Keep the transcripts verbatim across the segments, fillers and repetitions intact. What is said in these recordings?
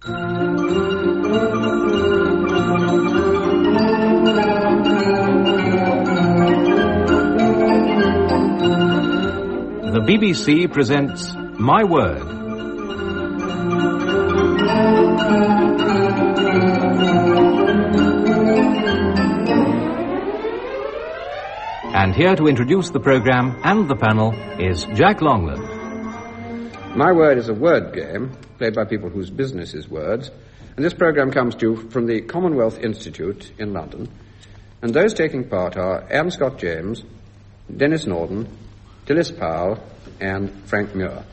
The B B C presents My Word. And here to introduce the programme and the panel is Jack Longland. My Word is a word game played by people whose business is words, and this programme comes to you from the Commonwealth Institute in London, and those taking part are Anne Scott James, Denis Norden, Dilys Powell, and Frank Muir.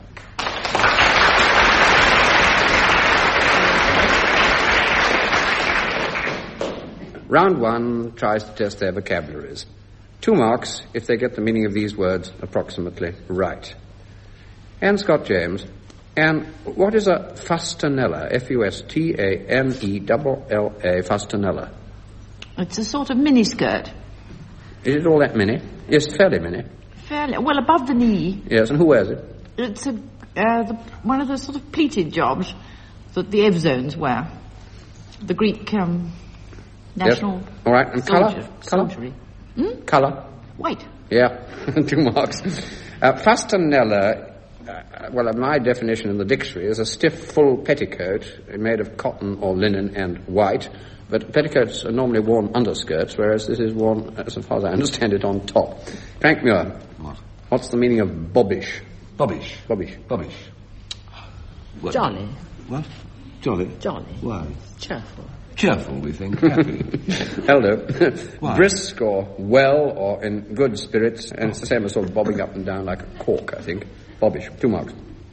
Round one tries to test their vocabularies. Two marks if they get the meaning of these words approximately right. Anne Scott James. Anne, what is a fustanella? F U S T A N E L L A, fustanella. It's a sort of miniskirt. Is it all that mini? Yes, fairly mini. Fairly, well, above the knee. Yes, and who wears it? It's a, uh, the, one of the sort of pleated jobs that the Evzones wear. The Greek um, national... Yes. All right, and soldier, colour? Soldiery. Hmm? Colour? White. Yeah, two marks. Uh, fustanella, uh, well, my definition in the dictionary is a stiff, full petticoat made of cotton or linen and white, but petticoats are normally worn under skirts, whereas this is worn, as far as I understand it, on top. Frank Muir. What? What's the meaning of bobbish? Bobbish. Bobbish. Bobbish. What? Jolly. What? Jolly? Jolly. Why? Cheerful. Cheerful, we think. Happy. Elder. Why? Brisk or well or in good spirits, and it's the same as sort of bobbing up and down like a cork, I think. Bobbish. Two marks.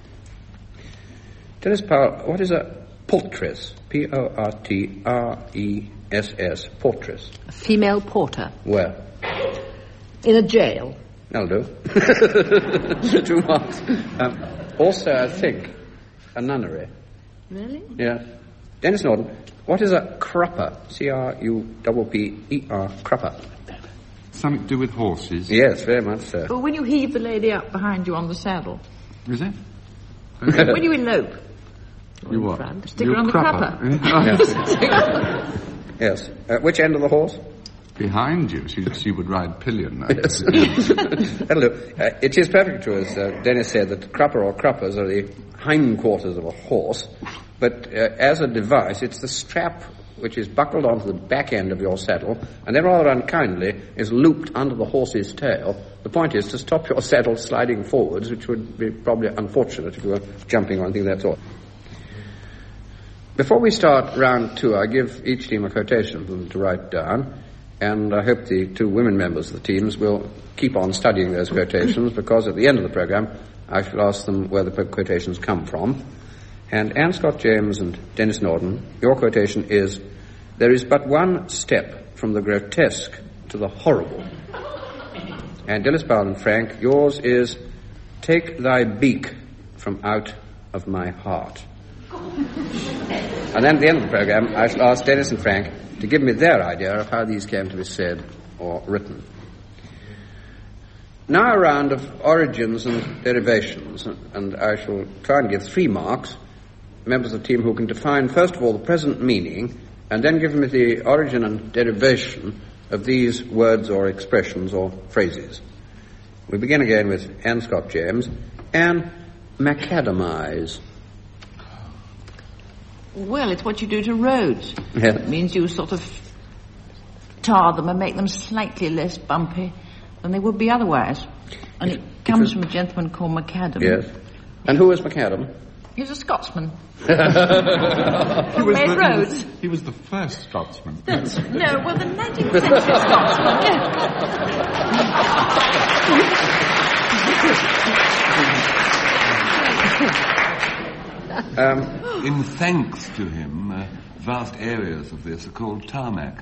Dennis Powell, what is a portress? P O R T R E S S. Portress. A female porter. Where? In a jail. That'll do. Two marks. Um, also, I think, a nunnery. Really? Yeah. Denis Norden, what is a crupper? C R U P P E R, crupper. Something to do with horses? Yes, very much so. Well, when you heave the lady up behind you on the saddle. Is it? When you elope. You what? Front, stick You her on the crupper. crupper. Yes. Uh, which end of the horse? Behind you. She, she would ride pillion now. Yes. That'll do. Uh, it is perfectly true, as uh, Dennis said, that crupper or cruppers are the hindquarters of a horse, but uh, as a device, it's the strap which is buckled onto the back end of your saddle, and then rather unkindly is looped under the horse's tail. The point is to stop your saddle sliding forwards, which would be probably unfortunate if you were jumping or anything of that sort. Before we start round two, I give each team a quotation for them to write down, and I hope the two women members of the teams will keep on studying those quotations, because at the end of the programme I shall ask them where the quotations come from. And Anne Scott James and Denis Norden, your quotation is, "There is but one step from the grotesque to the horrible." And Dilys Powell and Frank, yours is, "Take thy beak from out of my heart." And then at the end of the programme, I shall ask Denis and Frank to give me their idea of how these came to be said or written. Now a round of origins and derivations, and I shall try and give three marks. Members of the team who can define, first of all, the present meaning, and then give me the origin and derivation of these words or expressions or phrases. We begin again with Anne Scott James. Anne, macadamize. Well, it's what you do to roads. Yeah. It means you sort of tar them and make them slightly less bumpy than they would be otherwise. And it comes from a gentleman called McAdam. Yes. And who is McAdam? He was a Scotsman. he, was made the, roads. He, was, he was the first Scotsman. That's, no, well, the nineteenth century Scotsman, um, In thanks to him, uh, vast areas of this are called tarmac.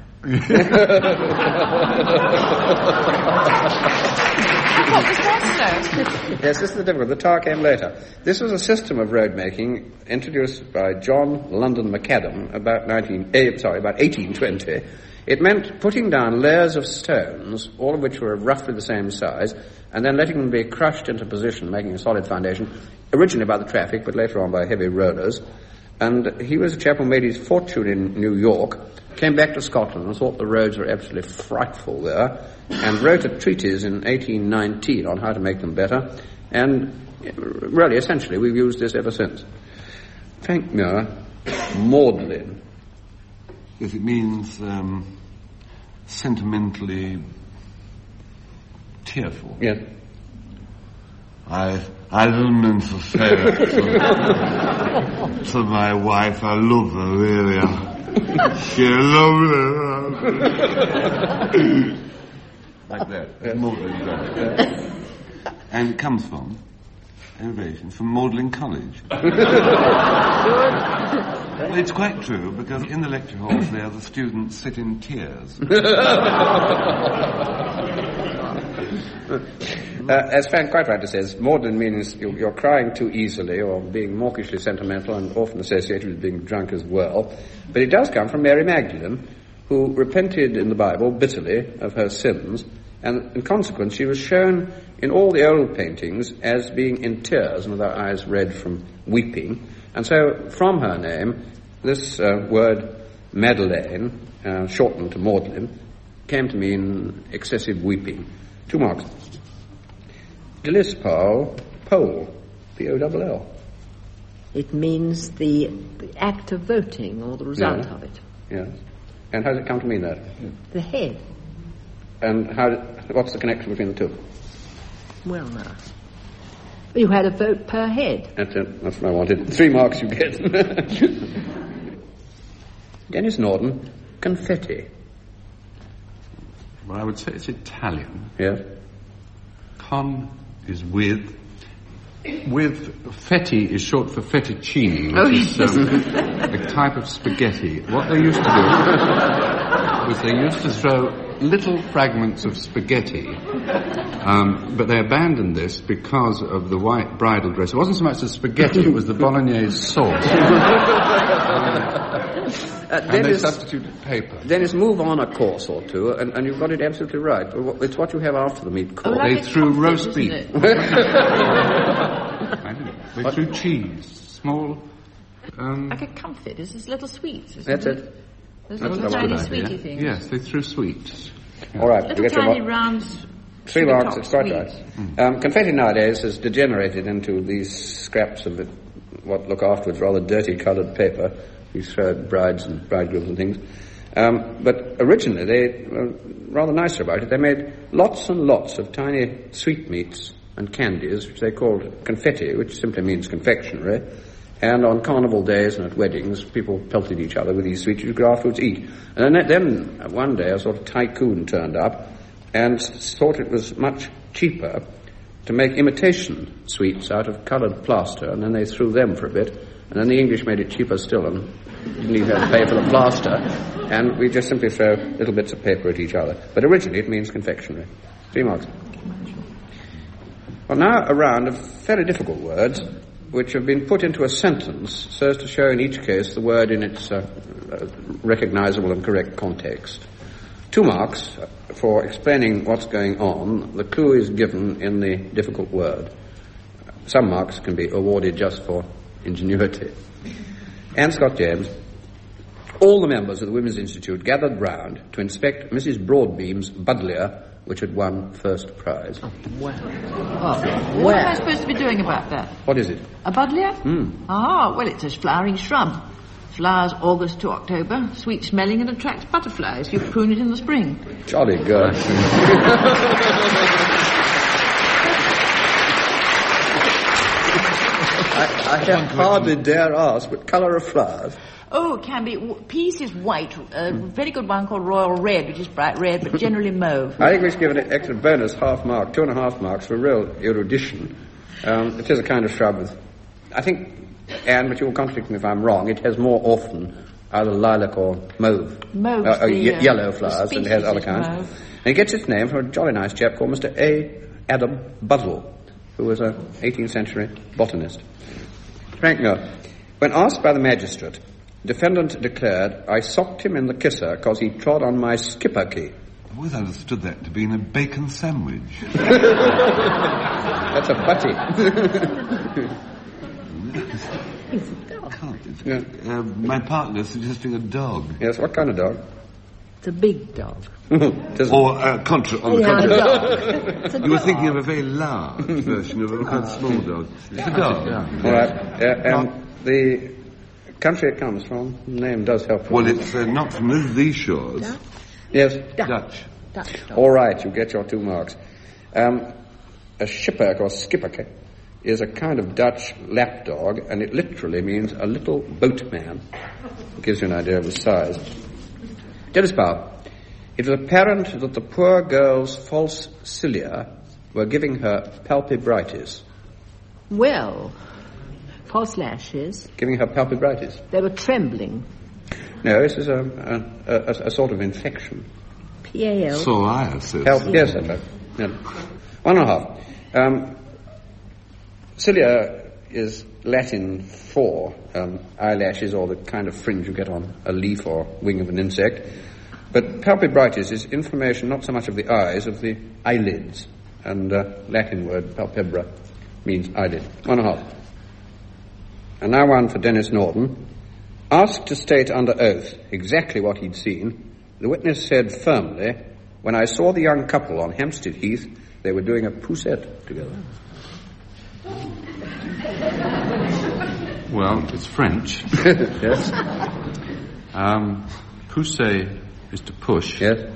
What was that, sir? Yes, this is the difficult. The tar came later. This was a system of road making introduced by John London McAdam about nineteen, eh, sorry, about eighteen twenty. It meant putting down layers of stones, all of which were of roughly the same size, and then letting them be crushed into position, making a solid foundation, originally by the traffic, but later on by heavy rollers. And he was a chap who made his fortune in New York, came back to Scotland and thought the roads were absolutely frightful there, and wrote a treatise in eighteen nineteen on how to make them better, and really, essentially, we've used this ever since. Frank Muir, maudlin. Yes, it means um, sentimentally tearful. Yes. I I didn't mean to say that to, to my wife. I love her, really. She loves her. Like that. Yeah. Maudlin, yeah. And it comes from, innovation, from Magdalen College. Well, it's quite true, because in the lecture halls there, the students sit in tears. Uh, as Frank quite rightly says, maudlin means you're, you're crying too easily or being mawkishly sentimental, and often associated with being drunk as well. But it does come from Mary Magdalene, who repented in the Bible bitterly of her sins, and in consequence she was shown in all the old paintings as being in tears and with her eyes red from weeping. And so from her name, this uh, word Madeleine, uh, shortened to Maudlin, came to mean excessive weeping. Two marks. Dillispal, poll, P O L L. It means the, the act of voting, or the result Yeah. of it. Yes. And how does it come to mean that? The head. And how? What's the connection between the two? Well, now. You had a vote per head. That's it. That's what I wanted. Three marks you get. Dennis Norden, confetti. Well, I would say it's Italian. Yes. Con is with. With fetti is short for fettuccine, which Oh, is um, a type of spaghetti. What they used to do was they used to throw little fragments of spaghetti, um, but they abandoned this because of the white bridal dress. It wasn't so much the spaghetti, it was the bolognese sauce. Uh, and they Dennis, substituted paper. Dennis, move on a course or two, and, and you've got it absolutely right. It's what you have after the meat course. Oh, like They a threw comfort, roast isn't beef. it? I didn't. They threw cheese, small. Um, Like a comfort. It's this little sweets, isn't That's it? it. Those That's little what I tiny wanted. sweetie idea. things. Yes, they threw sweets. All right, Little you get your tiny mark. rounds. Three sugar marks, top it's quite sweets. right. Um, confetti nowadays has degenerated into these scraps of it, what look afterwards rather dirty coloured paper. You throw at brides and bridegrooms and things. Um, but originally they were rather nicer about it. They made lots and lots of tiny sweetmeats and candies, which they called confetti, which simply means confectionery. And on carnival days and at weddings, people pelted each other with these sweets you could afterwards eat. And then, then one day a sort of tycoon turned up and thought it was much cheaper to make imitation sweets out of coloured plaster, and then they threw them for a bit. And then the English made it cheaper still and didn't even have to pay for the plaster. And we just simply throw little bits of paper at each other. But originally it means confectionery. Three marks. Well, now a round of fairly difficult words which have been put into a sentence so as to show in each case the word in its uh, uh, recognisable and correct context. Two marks for explaining what's going on. The clue is given in the difficult word. Some marks can be awarded just for ingenuity. Anne Scott James. All the members of the Women's Institute gathered round to inspect Missus Broadbeam's Budlier, which had won first prize. Wow. What am I supposed to be doing about that? What is it? A buddleia? Hmm. Ah, well, it's a flowering shrub. Flowers August to October, sweet smelling and attracts butterflies. You prune it in the spring. Jolly good. I, I have hardly dare ask what colour of flowers. Oh, it can be. w- Peace is white. A very good one called Royal Red, which is bright red, but generally mauve. I think we should give it an extra bonus half mark, two and a half marks for real erudition. Um, it is a kind of shrub with, I think, Anne, but you will contradict me if I'm wrong, it has more often either lilac or mauve. Mauve's uh, uh, the, ye- uh, yellow the flowers, and it has species other is kinds. mauve. And it gets its name from a jolly nice chap called Mister A. Adam Buzzell, who was an eighteenth century botanist. Frank Muir. When asked by the magistrate, defendant declared, I socked him in the kisser because he trod on my skipper key. I've always understood that to be in a bacon sandwich. That's a butty. I can't. Yeah. Uh, my partner's suggesting a dog. Yes, what kind of dog? It's a big dog. Does- Or, uh, contra- on the Yeah, a contrary. dog. It's a You were dog. thinking of a very large version of a quite small dog. It's a dog. All right. Uh, and the country it comes from, the name does help. Well, it's uh, not from the- these shores. Yes. Dutch. Dutch dog. All right, you get your two marks. Um, a schipperke or skipperke is a kind of Dutch lapdog, and it literally means a little boatman. It gives you an idea of the size. Dennis Powell, it was apparent that the poor girl's false cilia were giving her palpebritis. Well, false lashes. Giving her palpebritis. They were trembling. No, this is a, a, a, a sort of infection. P A L. Psoriasis. Help, yes, that's right. Yeah. One and a half. Um, cilia is Latin for um, eyelashes or the kind of fringe you get on a leaf or wing of an insect. But palpebritis is inflammation not so much of the eyes, of the eyelids. And uh, Latin word palpebra means eyelid. One and a half. And now one for Dennis Norton. Asked to state under oath exactly what he'd seen, the witness said firmly, when I saw the young couple on Hampstead Heath, they were doing a poussette together. Well, it's French. Yes? Um, pousser is to push. Yes?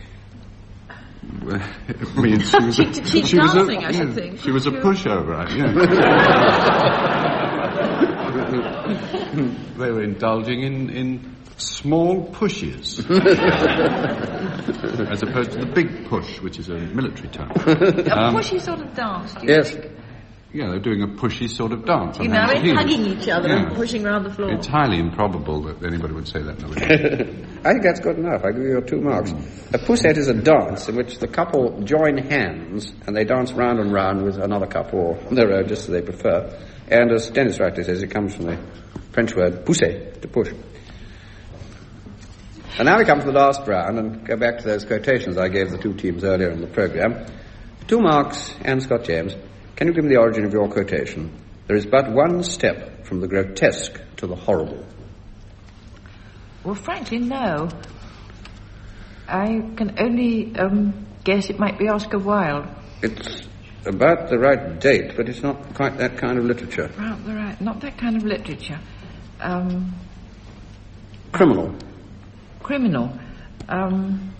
It means she was a, To keep she was a, dancing, I should think. She was a pushover, right? Yeah. They were indulging in, in small pushes, as opposed to the big push, which is a military term. A Um, pushy sort of dance, do you Yes. think? Yeah, they're doing a pushy sort of dance. You on know, Hampstead Heath. hugging each other Yeah. and pushing around the floor. It's highly improbable that anybody would say that nowadays. I think that's good enough. I give you your two marks. A poussette is a dance in which the couple join hands and they dance round and round with another couple or on their own, just as they prefer. And as Dennis rightly says, it comes from the French word pousser, to push. And now we come to the last round and go back to those quotations I gave the two teams earlier in the programme. Two marks, Anne Scott James. Can you give me the origin of your quotation? There is but one step from the grotesque to the horrible. Well, frankly, no. I can only um, guess it might be Oscar Wilde. It's about the right date, but it's not quite that kind of literature. Right, the right, not that kind of literature. Um, Criminal. criminal. Um,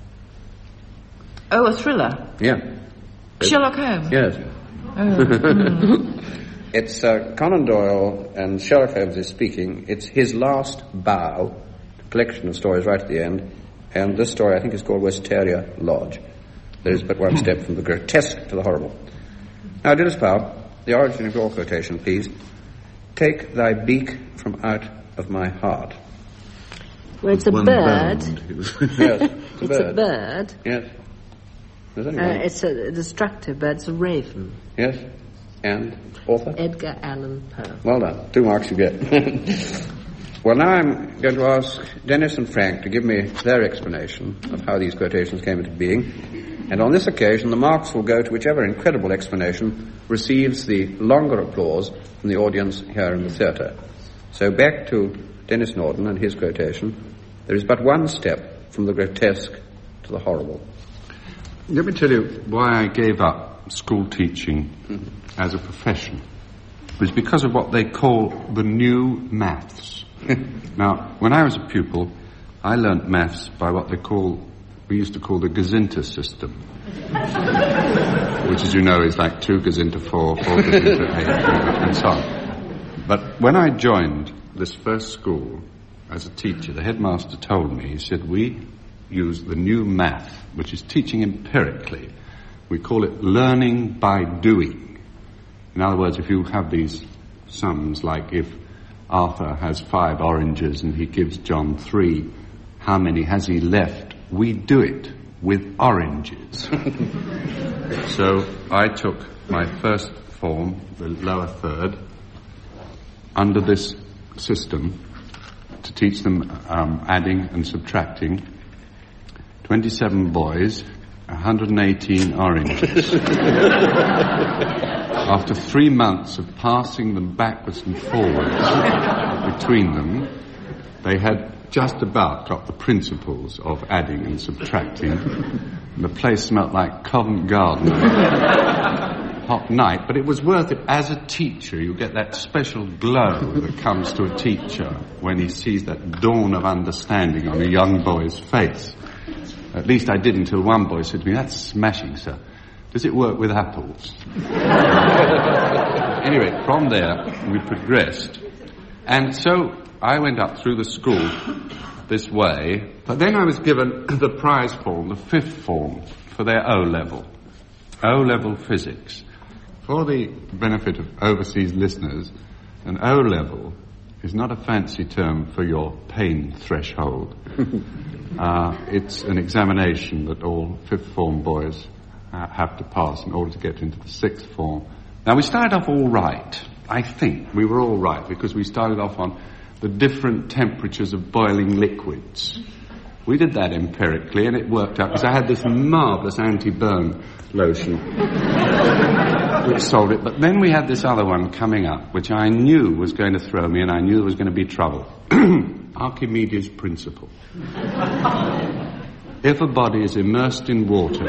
oh, a thriller. Yeah. Sherlock Holmes. Yes. Oh, mm. It's uh, Conan Doyle and Sherlock Holmes is speaking. It's his last bow, a collection of stories right at the end. And this story, I think, is called Westeria Lodge. There is but one step from the grotesque to the horrible. Now, Dennis Powell, the origin of your quotation, please. Take thy beak from out of my heart. Well, it's a One bird. bound. It was- Yes, It's a bird. Yes. There's only Uh, one. it's a destructive bird. It's a raven. Yes. And author? Edgar Allan Poe. Well done. Two marks you get. Well, now I'm going to ask Dennis and Frank to give me their explanation of how these quotations came into being. And on this occasion, the marks will go to whichever incredible explanation receives the longer applause from the audience here in the theatre. So back to Dennis Norton and his quotation. There is but one step from the grotesque to the horrible. Let me tell you why I gave up school teaching as a profession. It was because of what they call the new maths. Now, when I was a pupil, I learnt maths by what they call, we used to call the Gazinta system. Which, as you know, is like two Gazinta four, four Gazinta eight, and so on. But when I joined this first school as a teacher, the headmaster told me, he said, we use the new math, which is teaching empirically. We call it learning by doing. In other words, if you have these sums, like if Arthur has five oranges and he gives John three, how many has he left? We do it with oranges. So I took my first form, the lower third, under this system to teach them um, adding and subtracting. twenty-seven boys, one hundred eighteen oranges. After three months of passing them backwards and forwards, between them. They had just about got the principles of adding and subtracting. And the place smelt like Covent Garden. Hot night, but it was worth it. As a teacher, you get that special glow that comes to a teacher when he sees that dawn of understanding on a young boy's face. At least I did, until one boy said to me, "That's smashing, sir. Does it work with apples?" Anyway, from there we progressed, and so I went up through the school this way, but then I was given the prize form, the fifth form, for their O-level, O-level physics. For the benefit of overseas listeners, an O-level is not a fancy term for your pain threshold. uh, it's an examination that all fifth form boys uh, have to pass in order to get into the sixth form. Now, we started off all right. I think we were all right because we started off on the different temperatures of boiling liquids. We did that empirically, and it worked out because I had this marvellous anti-burn lotion which solved it. But then we had this other one coming up, which I knew was going to throw me, and I knew there was going to be trouble. Archimedes' principle. If a body is immersed in water,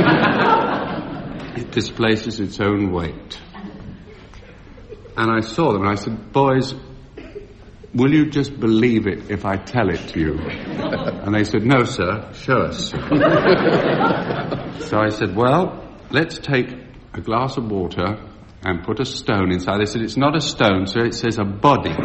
it displaces its own weight. And I saw them, and I said, "Boys, will you just believe it if I tell it to you?" And they said, "No, sir, show us." So I said, "Well, let's take a glass of water and put a stone inside." They said, "It's not a stone, sir, it says a body."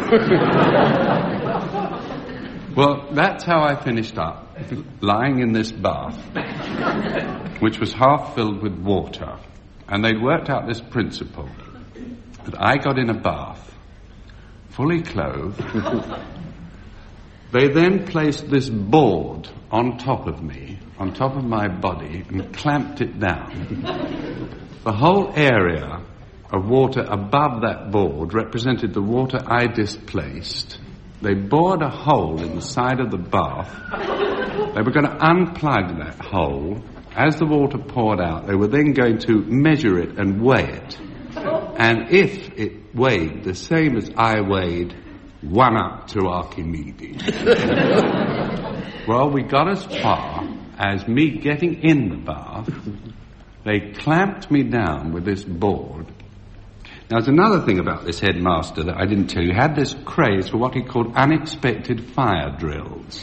Well, that's how I finished up, lying in this bath, which was half filled with water. And they'd worked out this principle, that I got in a bath, fully clothed. They then placed this board on top of me, on top of my body, and clamped it down. The whole area of water above that board represented the water I displaced. They bored a hole in the side of the bath. They were going to unplug that hole. As the water poured out, they were then going to measure it and weigh it. And if it weighed the same as I weighed, one up to Archimedes. Well, we got as far as me getting in the bath. They clamped me down with this board. Now, there's another thing about this headmaster that I didn't tell you. He had this craze for what he called unexpected fire drills.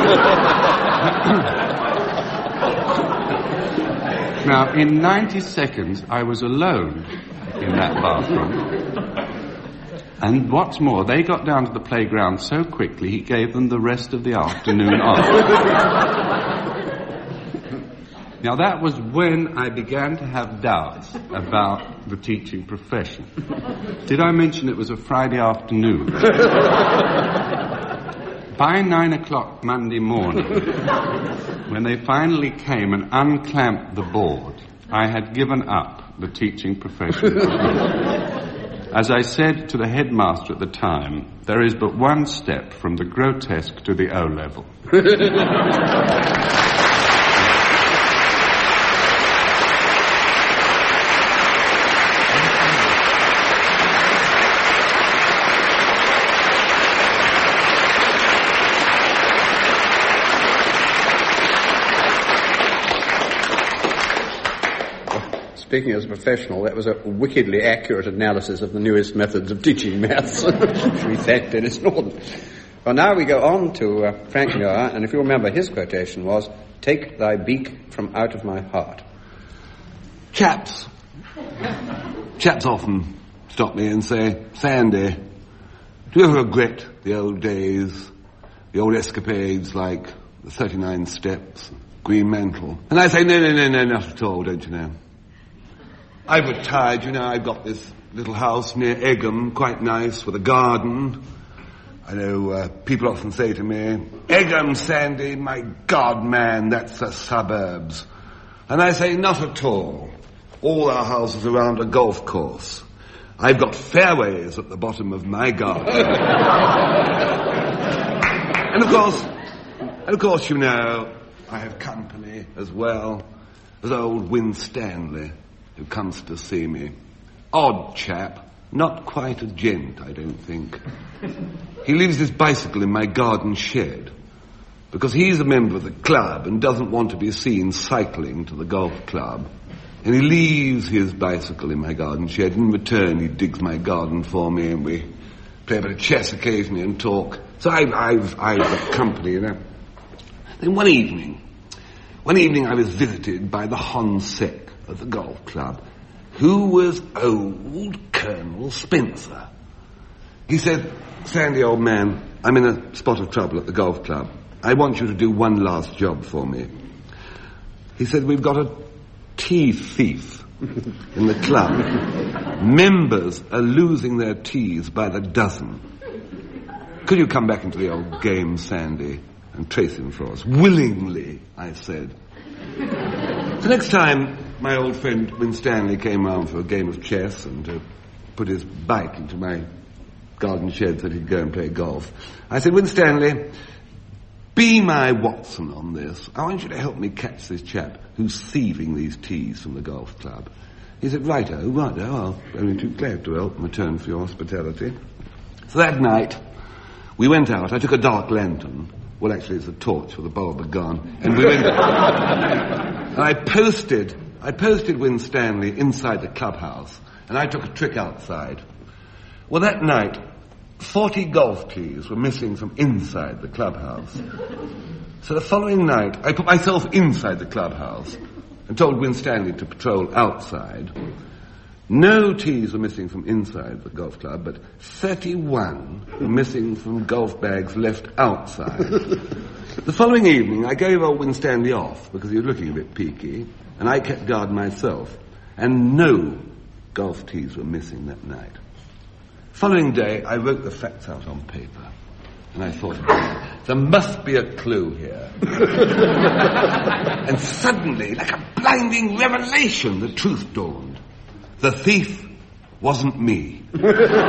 Now, in ninety seconds, I was alone in that bathroom. And what's more, they got down to the playground so quickly, he gave them the rest of the afternoon off. Now, that was when I began to have doubts about the teaching profession. Did I mention it was a Friday afternoon? By nine o'clock Monday morning, when they finally came and unclamped the board, I had given up the teaching profession. As I said to the headmaster at the time, there is but one step from the grotesque to the O-level. Speaking as a professional, that was a wickedly accurate analysis of the newest methods of teaching maths. We thank Dennis Norton. Well, now we go on to uh, Frank Muir, and if you remember, his quotation was, "Take thy beak from out of my heart." Chaps. Chaps often stop me and say, "Sandy, do you ever regret the old days, the old escapades like the thirty-nine Steps, Green Mantle?" And I say, no, no, no, no, not at all, don't you know. I've retired, you know, I've got this little house near Egham, quite nice, with a garden. I know uh, people often say to me, "Egham, Sandy, my God, man, that's the suburbs." And I say, not at all. All our houses around a golf course. I've got fairways at the bottom of my garden. And of course, and of course, you know, I have company as well. There's old Win Stanley, who comes to see me. Odd chap, Not quite a gent, I don't think. He leaves his bicycle in my garden shed because he's a member of the club and doesn't want to be seen cycling to the golf club. And he leaves his bicycle in my garden shed. In return, he digs my garden for me, and we play a bit of chess occasionally and talk. So I've, I've, I've got company, you know. Then one evening, one evening I was visited by the Honsec of the golf club, who was old Colonel Spencer. He said, "Sandy, old man, I'm in a spot of trouble at the golf club. I want you to do one last job for me." He said, "We've got a tea thief in the club. Members are losing their teas by the dozen. Could you come back into the old game, Sandy, and trace him for us?" "Willingly," I said. The next time, my old friend Winstanley came round for a game of chess and uh, put his bike into my garden shed so that he'd go and play golf. I said, "Winstanley, be my Watson on this. I want you to help me catch this chap who's thieving these teas from the golf club." He said, "Righto, righto, I'll only too glad to help in return for your hospitality." So that night, we went out. I took a dark lantern. Well, actually, it's a torch with a bulb had gone. And we went and I posted, I posted Winstanley inside the clubhouse, and I took a trick outside. Well, that night, forty golf tees were missing from inside the clubhouse. So the following night, I put myself inside the clubhouse and told Winstanley to patrol outside. No tees were missing from inside the golf club, but thirty-one were missing from golf bags left outside. The following evening, I gave old Winstanley off because he was looking a bit peaky, and I kept guard myself, and no golf tees were missing that night. Following day, I wrote the facts out on paper, and I thought, there must be a clue here. And suddenly, like a blinding revelation, the truth dawned. The thief wasn't me. So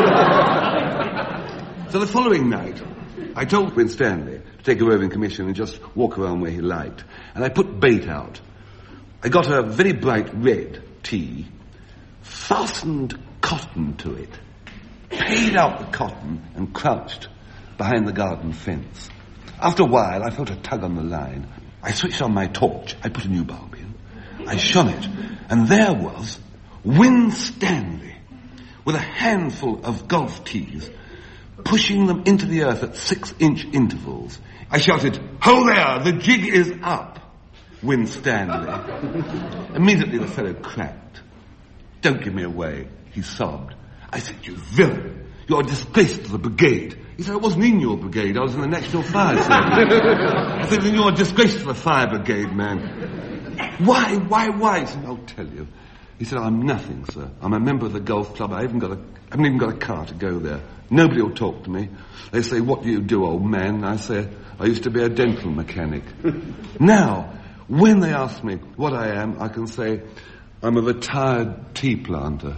the following night, I told Winstanley to take a roving commission and just walk around where he liked. And I put bait out. I got a very bright red tee, fastened cotton to it, paid out the cotton and crouched behind the garden fence. After a while, I felt a tug on the line. I switched on my torch. I put a new bulb in. I shone it, and there was Winstanley with a handful of golf tees, pushing them into the earth at six-inch intervals. I shouted, "Ho there, the jig is up, Winstanley." Immediately the fellow cracked. "Don't give me away," he sobbed. I said, "You villain, you're a disgrace to the brigade." He said, "I wasn't in your brigade, I was in the National Fire Service." I said, "Then you're a disgrace to the fire brigade, man." Why, why, why? He said, "I'll tell you." He said, "I'm nothing, sir. I'm a member of the golf club. I haven't got a, I haven't even got a car to go there. Nobody will talk to me. They say, 'What do you do, old man?' And I say, 'I used to be a dental mechanic.' Now, when they ask me what I am, I can say, 'I'm a retired tea planter.'"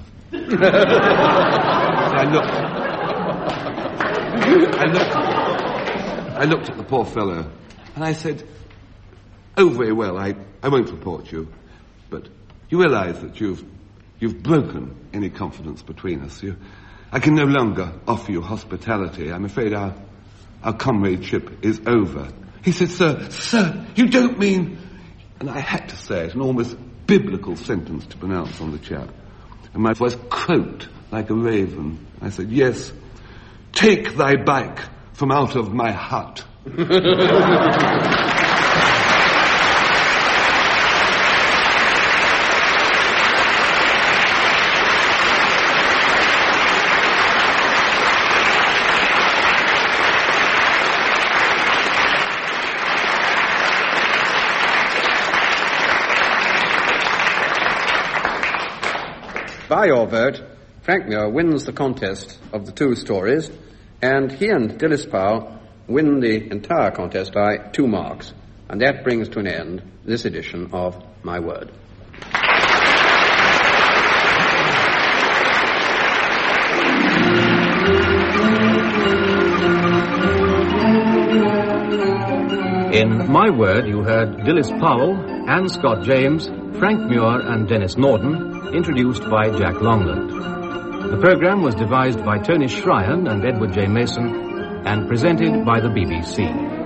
I looked, I looked, I looked at the poor fellow, and I said, "Oh, very well, I, I won't report you, but you realize that you've, you've broken any confidence between us. You, I can no longer offer you hospitality. I'm afraid our, our comradeship is over." He said, "Sir, sir, you don't mean..." And I had to say it, an almost biblical sentence to pronounce on the chap. And my voice croaked like a raven. I said, "Yes, take thy bike from out of my hut." By your vote, Frank Muir wins the contest of the two stories, and he and Dilys Powell win the entire contest by two marks. And that brings to an end this edition of My Word. In My Word, you heard Dilys Powell, Anne Scott James, Frank Muir and Denis Norden, introduced by Jack Longland. The programme was devised by Tony Shryan and Edward J. Mason and presented by the B B C.